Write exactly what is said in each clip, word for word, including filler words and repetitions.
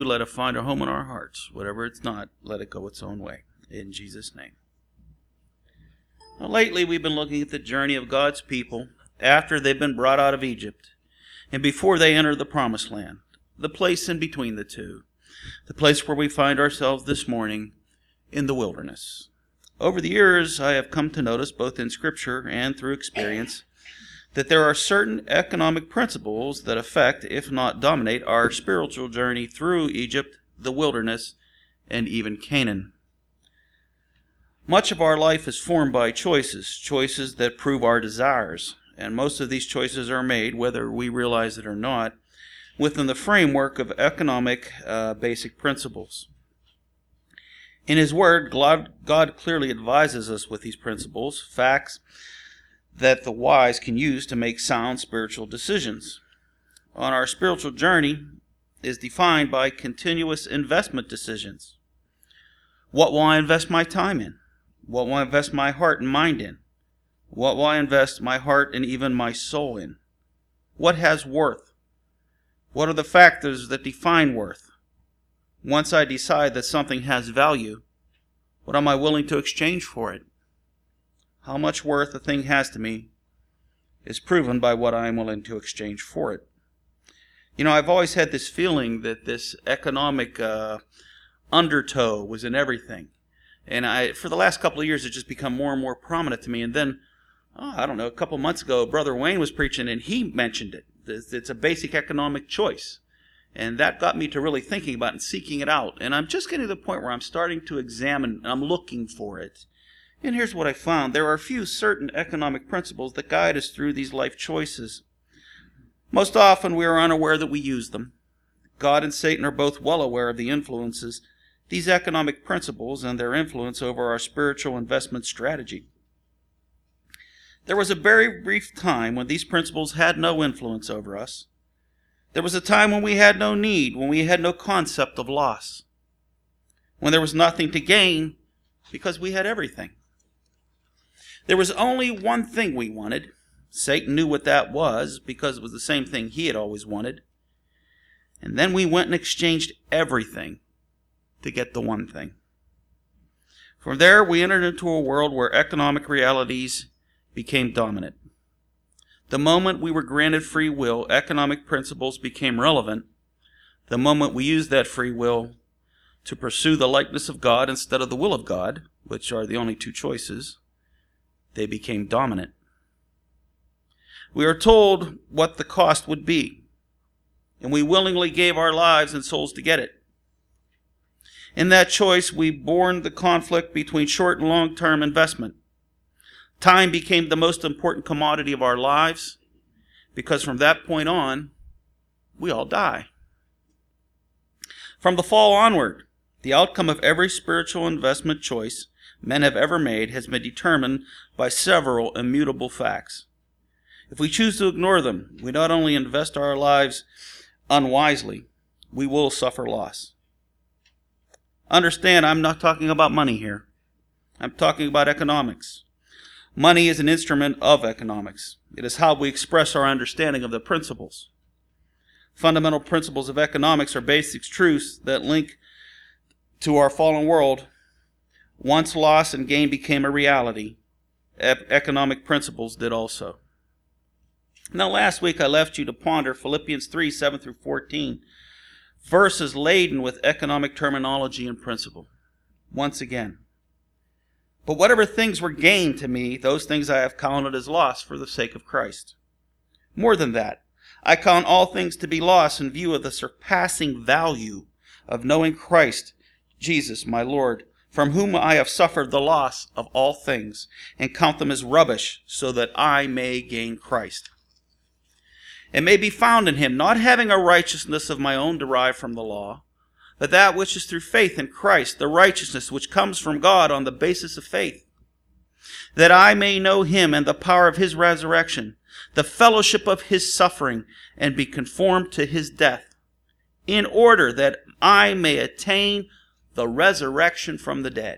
let it find a home in our hearts. Whatever it's not, let it go its own way. In Jesus' name. Now, lately, we've been looking at the journey of God's people after they've been brought out of Egypt and before they enter the Promised Land, the place in between the two, the place where we find ourselves this morning in the wilderness. Over the years, I have come to notice, both in Scripture and through experience, that there are certain economic principles that affect, if not dominate, our spiritual journey through Egypt, the wilderness, and even Canaan. Much of our life is formed by choices, choices that prove our desires, and most of these choices are made, whether we realize it or not, within the framework of economic uh, basic principles. In His Word, God clearly advises us with these principles, facts that the wise can use to make sound spiritual decisions. On our spiritual journey is defined by continuous investment decisions. What will I invest my time in? What will I invest my heart and mind in? What will I invest my heart and even my soul in? What has worth? What are the factors that define worth? Once I decide that something has value, what am I willing to exchange for it? How much worth a thing has to me is proven by what I am willing to exchange for it. You know, I've always had this feeling that this economic uh, undertow was in everything. And I, for the last couple of years, it's just become more and more prominent to me. And then, oh, I don't know, a couple of months ago, Brother Wayne was preaching, and he mentioned it. It's a basic economic choice. And that got me to really thinking about it and seeking it out. And I'm just getting to the point where I'm starting to examine, and I'm looking for it. And here's what I found. There are a few certain economic principles that guide us through these life choices. Most often, we are unaware that we use them. God and Satan are both well aware of the influences these economic principles and their influence over our spiritual investment strategy. There was a very brief time when these principles had no influence over us. There was a time when we had no need, when we had no concept of loss, when there was nothing to gain because we had everything. There was only one thing we wanted. Satan knew what that was because it was the same thing he had always wanted. And then we went and exchanged everything to get the one thing. From there, we entered into a world where economic realities became dominant. The moment we were granted free will, economic principles became relevant. The moment we used that free will to pursue the likeness of God instead of the will of God, which are the only two choices, they became dominant. We are told what the cost would be, and we willingly gave our lives and souls to get it. In that choice, we borne the conflict between short and long-term investment. Time became the most important commodity of our lives, because from that point on, we all die. From the fall onward, the outcome of every spiritual investment choice men have ever made has been determined by several immutable facts. If we choose to ignore them, we not only invest our lives unwisely, we will suffer loss. Understand, I'm not talking about money here. I'm talking about economics. Money is an instrument of economics. It is how we express our understanding of the principles. Fundamental principles of economics are basic truths that link to our fallen world. Once loss and gain became a reality, economic principles did also. Now, last week I left you to ponder Philippians three, seven through fourteen. Verses laden with economic terminology and principle. Once again. But whatever things were gained to me, those things I have counted as loss for the sake of Christ. More than that, I count all things to be loss in view of the surpassing value of knowing Christ, Jesus, my Lord, from whom I have suffered the loss of all things, and count them as rubbish, so that I may gain Christ. It may be found in him, not having a righteousness of my own derived from the law, but that which is through faith in Christ, the righteousness which comes from God on the basis of faith, that I may know him and the power of his resurrection, the fellowship of his suffering, and be conformed to his death, in order that I may attain the resurrection from the dead.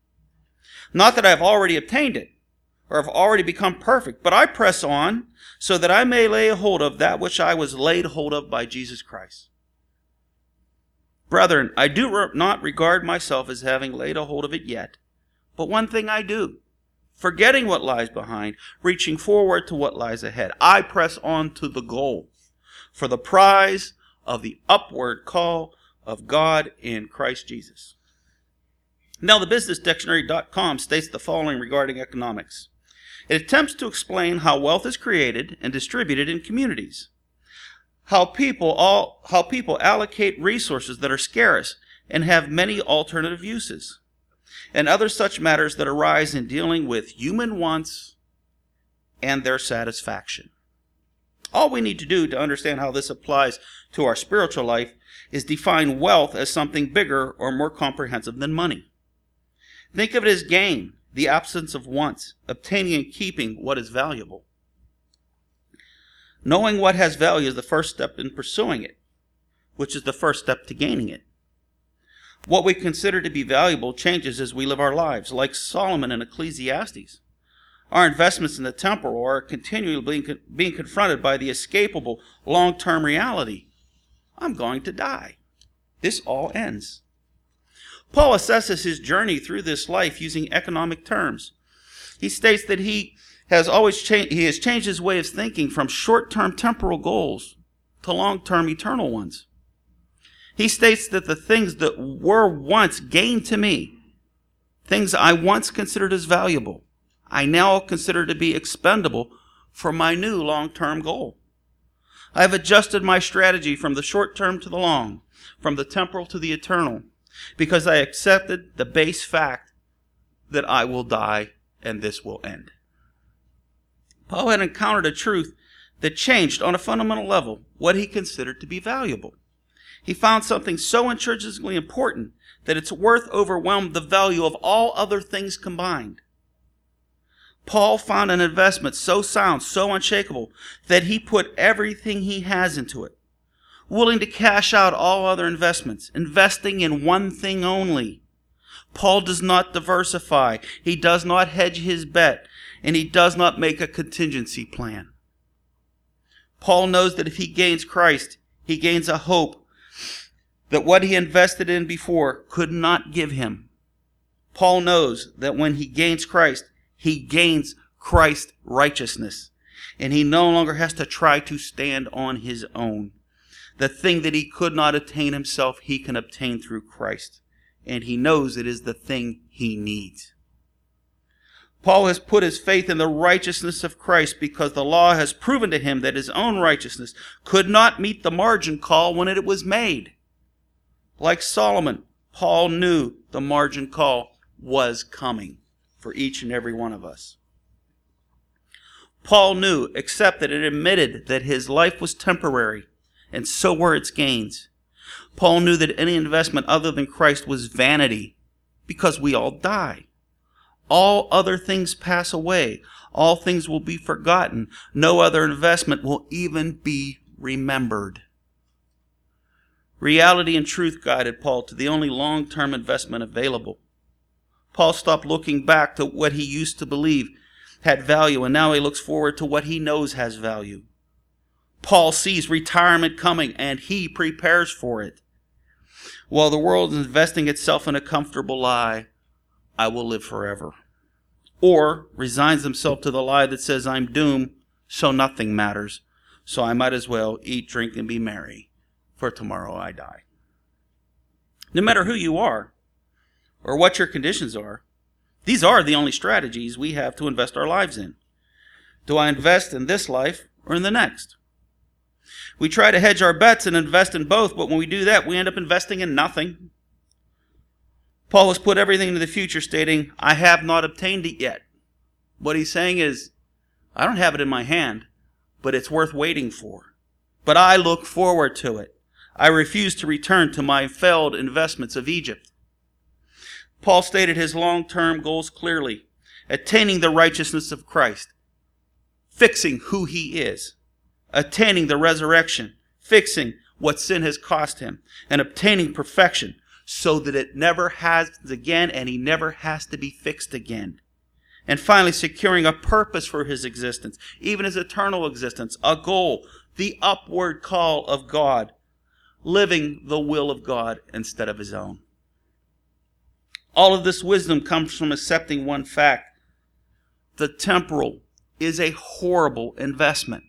Not that I have already obtained it, or have already become perfect, but I press on, so that I may lay hold of that which I was laid hold of by Jesus Christ. Brethren, I do re- not regard myself as having laid a hold of it yet, but one thing I do, forgetting what lies behind, reaching forward to what lies ahead. I press on to the goal, for the prize of the upward call of God in Christ Jesus. Now, the business dictionary dot com states the following regarding economics. It attempts to explain how wealth is created and distributed in communities, how people all how people allocate resources that are scarce and have many alternative uses, and other such matters that arise in dealing with human wants and their satisfaction. All we need to do to understand how this applies to our spiritual life is define wealth as something bigger or more comprehensive than money. Think of it as gain, the absence of wants, obtaining and keeping what is valuable. Knowing what has value is the first step in pursuing it, which is the first step to gaining it. What we consider to be valuable changes as we live our lives, like Solomon in Ecclesiastes. Our investments in the temporal are continually being, being confronted by the escapable long-term reality. I'm going to die. This all ends. Paul assesses his journey through this life using economic terms. He states that he has always changed, he has changed his way of thinking from short-term temporal goals to long-term eternal ones. He states that the things that were once gained to me, things I once considered as valuable, I now consider to be expendable for my new long-term goal. I have adjusted my strategy from the short-term to the long, from the temporal to the eternal, because I accepted the base fact that I will die and this will end. Paul had encountered a truth that changed on a fundamental level what he considered to be valuable. He found something so intrinsically important that its worth overwhelmed the value of all other things combined. Paul found an investment so sound, so unshakable, that he put everything he has into it, willing to cash out all other investments, investing in one thing only. Paul does not diversify. He does not hedge his bet, and he does not make a contingency plan. Paul knows that if he gains Christ, he gains a hope that what he invested in before could not give him. Paul knows that when he gains Christ, he gains Christ's righteousness, and he no longer has to try to stand on his own. The thing that he could not attain himself, he can obtain through Christ, and he knows it is the thing he needs. Paul has put his faith in the righteousness of Christ because the law has proven to him that his own righteousness could not meet the margin call when it was made. Like Solomon, Paul knew the margin call was coming for each and every one of us. Paul knew, accepted, and admitted that his life was temporary, and so were its gains. Paul knew that any investment other than Christ was vanity, because we all die. All other things pass away. All things will be forgotten. No other investment will even be remembered. Reality and truth guided Paul to the only long-term investment available. Paul stopped looking back to what he used to believe had value, and now he looks forward to what he knows has value. Paul sees retirement coming, and he prepares for it. While the world is investing itself in a comfortable lie, I will live forever. Or resigns himself to the lie that says, I'm doomed, so nothing matters, so I might as well eat, drink, and be merry, for tomorrow I die. No matter who you are, or what your conditions are, these are the only strategies we have to invest our lives in. Do I invest in this life or in the next? We try to hedge our bets and invest in both, but when we do that, we end up investing in nothing. Paul has put everything into the future, stating, I have not obtained it yet. What he's saying is, I don't have it in my hand, but it's worth waiting for. But I look forward to it. I refuse to return to my failed investments of Egypt. Paul stated his long-term goals clearly: attaining the righteousness of Christ, fixing who he is, attaining the resurrection, fixing what sin has cost him, and obtaining perfection so that it never happens again and he never has to be fixed again. And finally, securing a purpose for his existence, even his eternal existence, a goal, the upward call of God, living the will of God instead of his own. All of this wisdom comes from accepting one fact. The temporal is a horrible investment.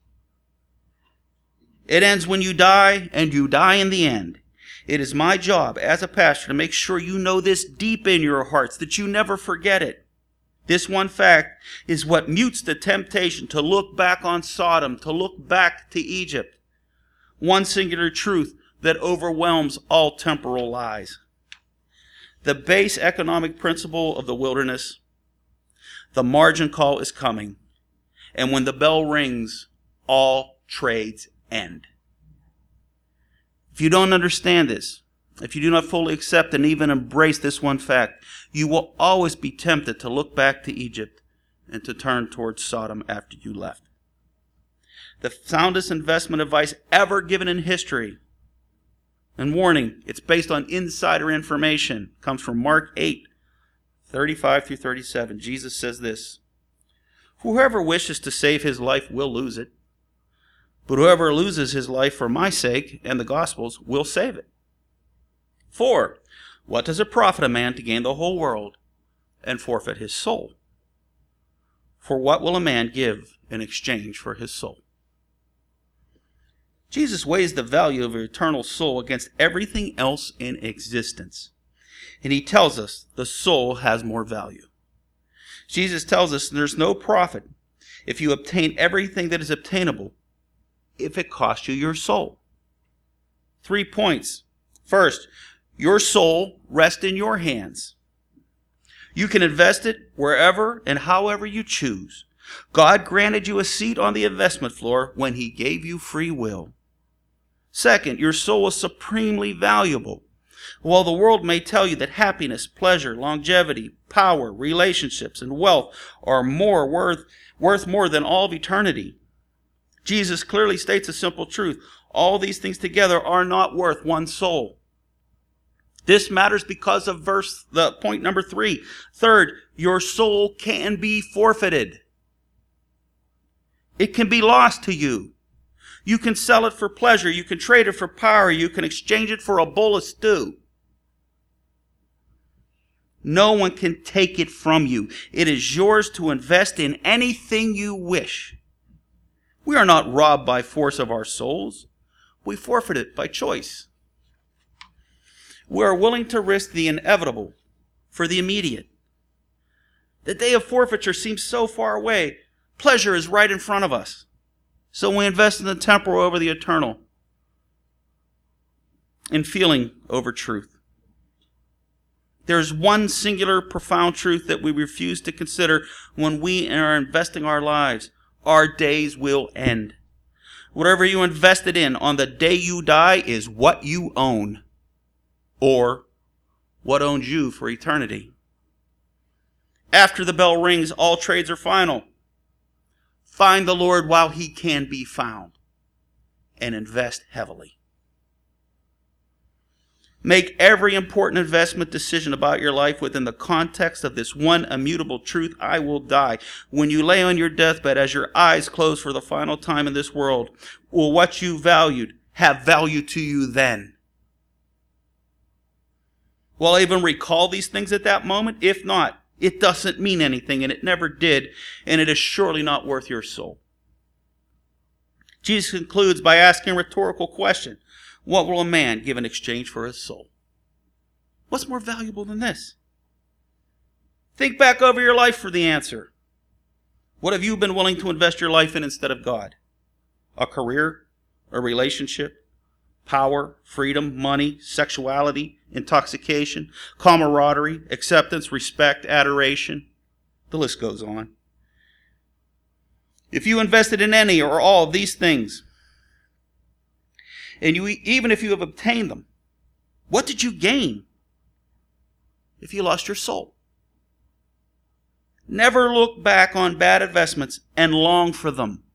It ends when you die, and you die in the end. It is my job as a pastor to make sure you know this deep in your hearts, that you never forget it. This one fact is what mutes the temptation to look back on Sodom, to look back to Egypt. One singular truth that overwhelms all temporal lies. The base economic principle of the wilderness: the margin call is coming, and when the bell rings, all trades end. If you don't understand this, if you do not fully accept and even embrace this one fact, you will always be tempted to look back to Egypt and to turn towards Sodom after you left. The soundest investment advice ever given in history, and warning, it's based on insider information, comes from Mark eight, thirty-five through thirty-seven. Jesus says this: "Whoever wishes to save his life will lose it, but whoever loses his life for my sake and the gospel's will save it. For what does it profit a man to gain the whole world and forfeit his soul? For what will a man give in exchange for his soul?" Jesus weighs the value of your eternal soul against everything else in existence. And he tells us the soul has more value. Jesus tells us there's no profit if you obtain everything that is obtainable if it costs you your soul. Three points. First, your soul rests in your hands. You can invest it wherever and however you choose. God granted you a seat on the investment floor when he gave you free will. Second, your soul is supremely valuable. While the world may tell you that happiness, pleasure, longevity, power, relationships, and wealth are more worth, worth more than all of eternity, Jesus clearly states a simple truth. All these things together are not worth one soul. This matters because of verse, the point number three. Third, your soul can be forfeited. It can be lost to you. You can sell it for pleasure. You can trade it for power. You can exchange it for a bowl of stew. No one can take it from you. It is yours to invest in anything you wish. We are not robbed by force of our souls. We forfeit it by choice. We are willing to risk the inevitable for the immediate. The day of forfeiture seems so far away. Pleasure is right in front of us. So we invest in the temporal over the eternal, in feeling over truth. There is one singular profound truth that we refuse to consider when we are investing our lives. Our days will end. Whatever you invested in on the day you die is what you own, or what owns you for eternity. After the bell rings, all trades are final. Find the Lord while he can be found, and invest heavily. Make every important investment decision about your life within the context of this one immutable truth: I will die. When you lay on your deathbed, as your eyes close for the final time in this world, will what you valued have value to you then? Will I even recall these things at that moment? If not, it doesn't mean anything, and it never did, and it is surely not worth your soul. Jesus concludes by asking a rhetorical question: what will a man give in exchange for his soul? What's more valuable than this? Think back over your life for the answer. What have you been willing to invest your life in instead of God? A career? A relationship? Power? Freedom? Money? Sexuality? Intoxication? Camaraderie? Acceptance? Respect? Adoration? The list goes on. If you invested in any or all of these things, and you, even if you have obtained them, what did you gain if you lost your soul? Never look back on bad investments and long for them.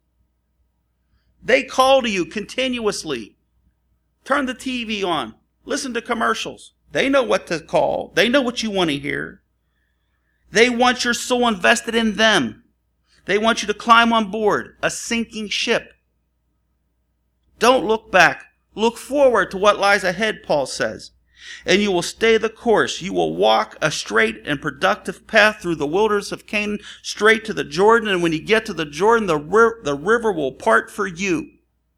They call to you continuously. Turn the T V on. Listen to commercials. They know what to call. They know what you want to hear. They want your soul invested in them. They want you to climb on board a sinking ship. Don't look back. Look forward to what lies ahead, Paul says. And you will stay the course. You will walk a straight and productive path through the wilderness of Canaan, straight to the Jordan. And when you get to the Jordan, the, ri- the river will part for you.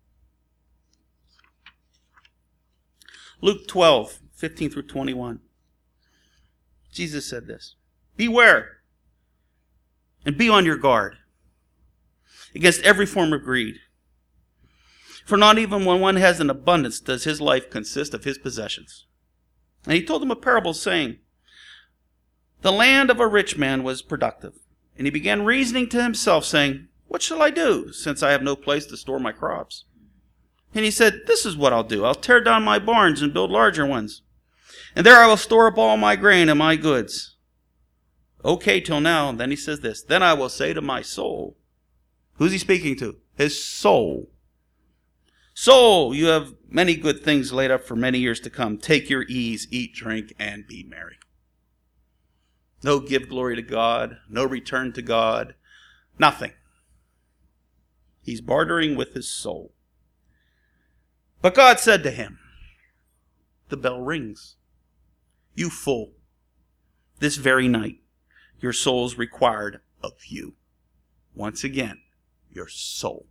Luke twelve, fifteen through twenty-one. Jesus said this. Beware and be on your guard against every form of greed. For not even when one has an abundance does his life consist of his possessions. And he told them a parable saying, the land of a rich man was productive. And he began reasoning to himself, saying, what shall I do, since I have no place to store my crops? And he said, this is what I'll do. I'll tear down my barns and build larger ones. And there I will store up all my grain and my goods. Okay till now. And then he says this, then I will say to my soul. Who's he speaking to? His soul. Soul, you have many good things laid up for many years to come. Take your ease, eat, drink, and be merry. No give glory to God, no return to God, nothing. He's bartering with his soul. But God said to him, the bell rings. You fool, this very night your soul is required of you. Once again, your soul.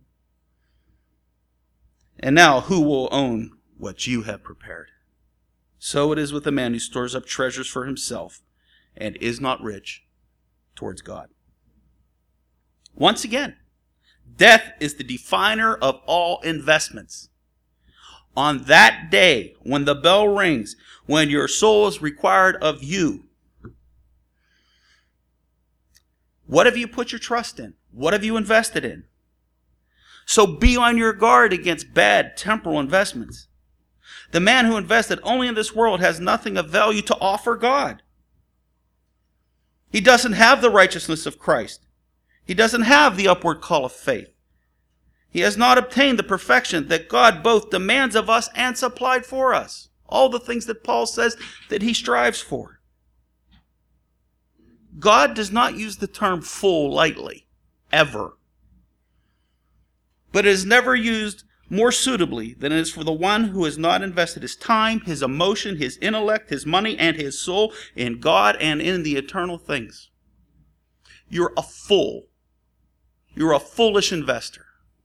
And now who will own what you have prepared? So it is with a man who stores up treasures for himself and is not rich towards God. Once again, death is the definer of all investments. On that day, when the bell rings, when your soul is required of you, what have you put your trust in? What have you invested in? So be on your guard against bad temporal investments. The man who invested only in this world has nothing of value to offer God. He doesn't have the righteousness of Christ. He doesn't have the upward call of faith. He has not obtained the perfection that God both demands of us and supplied for us. All the things that Paul says that he strives for. God does not use the term fool lightly, ever. But it is never used more suitably than it is for the one who has not invested his time, his emotion, his intellect, his money, and his soul in God and in the eternal things. You're a fool. You're a foolish investor.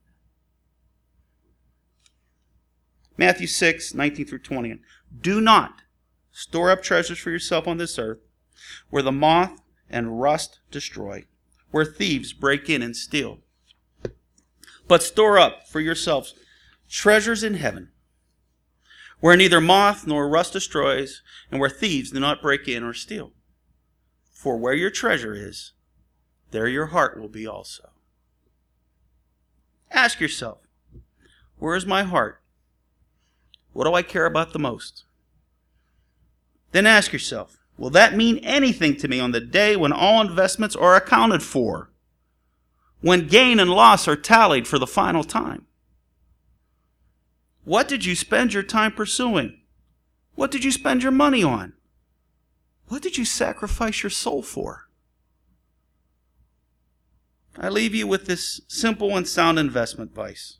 Matthew six, nineteen through twenty. Do not store up treasures for yourself on this earth, where the moth and rust destroy, where thieves break in and steal. But store up for yourselves treasures in heaven, where neither moth nor rust destroys, and where thieves do not break in or steal. For where your treasure is, there your heart will be also. Ask yourself, where is my heart? What do I care about the most? Then ask yourself, will that mean anything to me on the day when all investments are accounted for? When gain and loss are tallied for the final time? What did you spend your time pursuing? What did you spend your money on? What did you sacrifice your soul for? I leave you with this simple and sound investment advice.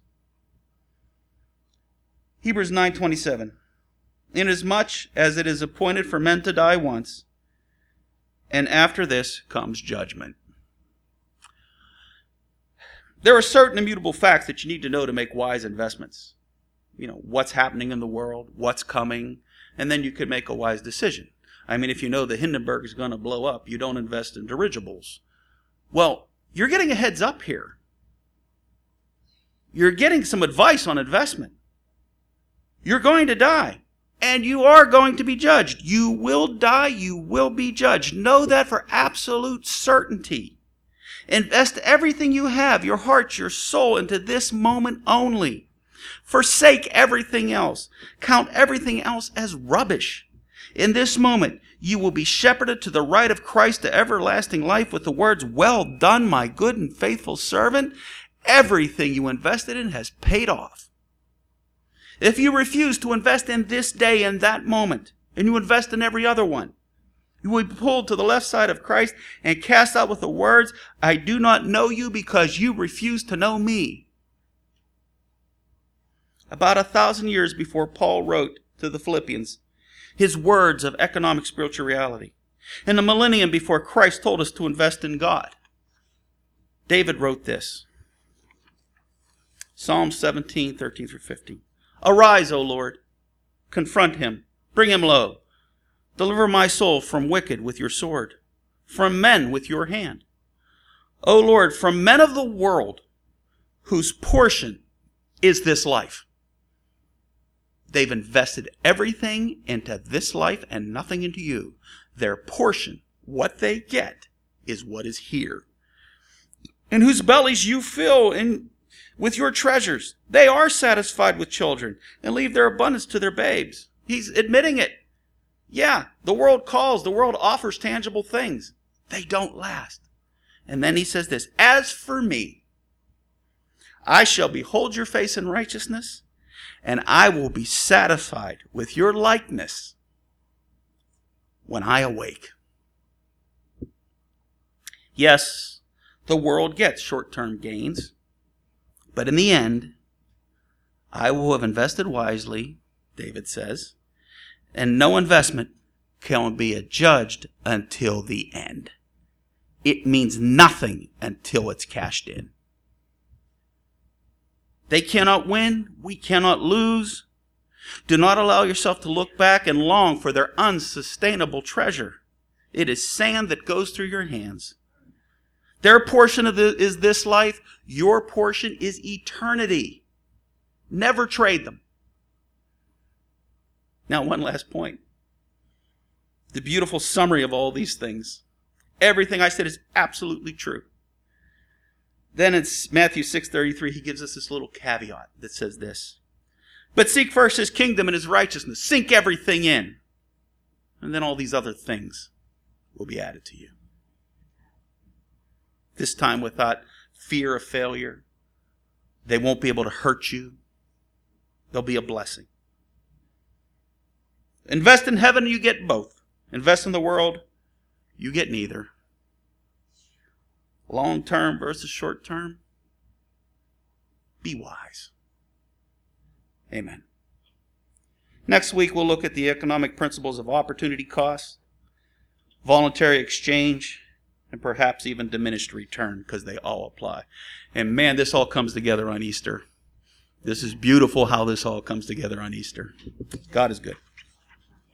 Hebrews nine twenty-seven. Inasmuch as it is appointed for men to die once, and after this comes judgment. There are certain immutable facts that you need to know to make wise investments. You know, what's happening in the world, what's coming, and then you could make a wise decision. I mean, if you know the Hindenburg is going to blow up, you don't invest in dirigibles. Well, you're getting a heads up here. You're getting some advice on investment. You're going to die, and you are going to be judged. You will die, you will be judged. Know that for absolute certainty. Invest everything you have, your heart, your soul, into this moment only. Forsake everything else. Count everything else as rubbish. In this moment, you will be shepherded to the right of Christ to everlasting life with the words, well done, my good and faithful servant. Everything you invested in has paid off. If you refuse to invest in this day and that moment, and you invest in every other one, you will be pulled to the left side of Christ and cast out with the words, I do not know you because you refuse to know me. about a thousand years before Paul wrote to the Philippians his words of economic spiritual reality. In the millennium before Christ told us to invest in God, David wrote this. Psalm seventeen, thirteen through fifteen. Arise, O Lord, confront him, bring him low. Deliver my soul from wicked with your sword, from men with your hand. O Lord, from men of the world, whose portion is this life. They've invested everything into this life and nothing into you. Their portion, what they get, is what is here. In whose bellies you fill in with your treasures. They are satisfied with children and leave their abundance to their babes. He's admitting it. Yeah, the world calls, the world offers tangible things. They don't last. And then he says this, as for me, I shall behold your face in righteousness, and I will be satisfied with your likeness when I awake. Yes, the world gets short-term gains, but in the end, I will have invested wisely, David says, and no investment can be adjudged until the end. It means nothing until it's cashed in. They cannot win. We cannot lose. Do not allow yourself to look back and long for their unsustainable treasure. It is sand that goes through your hands. Their portion of the, is this life. Your portion is eternity. Never trade them. Now, one last point. The beautiful summary of all these things. Everything I said is absolutely true. Then in Matthew six thirty-three, he gives us this little caveat that says this. But seek first his kingdom and his righteousness. Sink everything in. And then all these other things will be added to you. This time without fear of failure. They won't be able to hurt you. They'll be a blessing. Invest in heaven, you get both. Invest in the world, you get neither. Long term versus short term. Be wise. Amen. Next week we'll look at the economic principles of opportunity cost, voluntary exchange, and perhaps even diminished return, because they all apply. And man, this all comes together on Easter. This is beautiful how this all comes together on Easter. God is good.